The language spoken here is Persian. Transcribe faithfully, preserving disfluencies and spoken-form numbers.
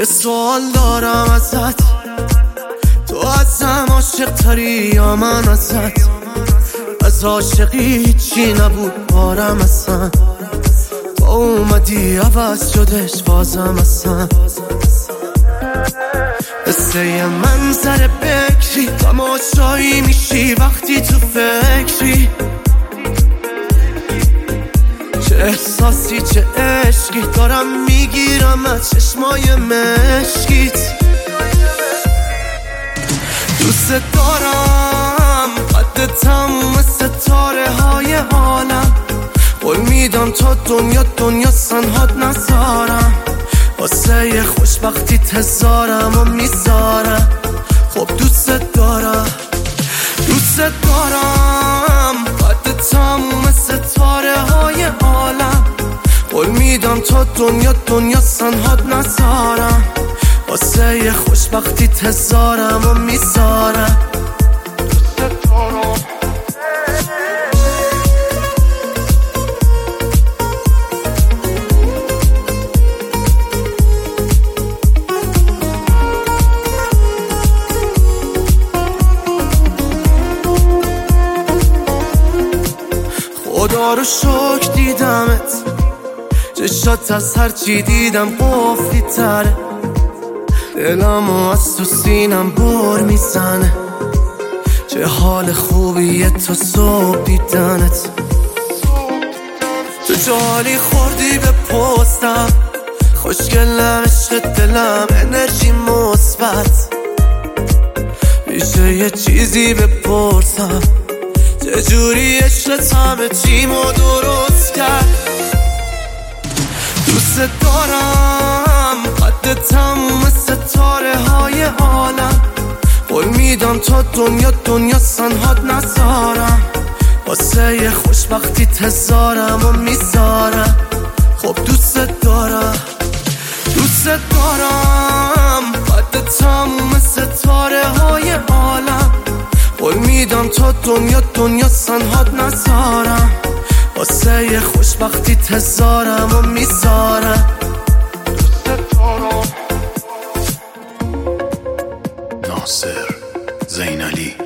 یه سوال دارم ازت، تو ازم عاشق تری یا من ازت؟ از عاشقی چی نبود بارم اصلا، تو اومدی عوض شدش بازم اصلا. مثل یه منظر بکری تماشایی میشی وقتی تو فکری، چه احساسی چه عشقی دارم میگیرم از چشمای مشکیت. دوست دارم قد تموم ستاره های عالم، قول میدم تا دنیا دنیا سنهاد نذارم، واسه یه خوشبختی تزارم و میذارم. خب دوست دارم دوست دارم قد تموم ستاره های عالم، قول میدم تا دنیا دنیا سنهاد نذارم، واسه یه خوشبختی تزارم و میذارم. خدا رو شکر دیدمت، چشات از هرچی دیدم قفلی تره، دلمو از تو سینم بر میزنه، چه حال خوبیه تا صبح دیدنت. تو جالی خوردی به پستم، خوشگلم عشق دلم انرژی مثبت، میشه یه چیزی بپرسم چجوری عشقت همه چیمو درست کرد؟ دوست دارم قد تموم ستاره های عالم، قول میدم تا دنیا دنیا سنهاد نذارم، واسه یه خوشبختی تزارم و میذارم. خب دوست دارم دوست دارم قد تموم ستاره های عالم، قول میدم تا دنیا دنیا سنهاد نذارم، واسه یه خوشبختی تزارم و میذارم. ناصر زینالی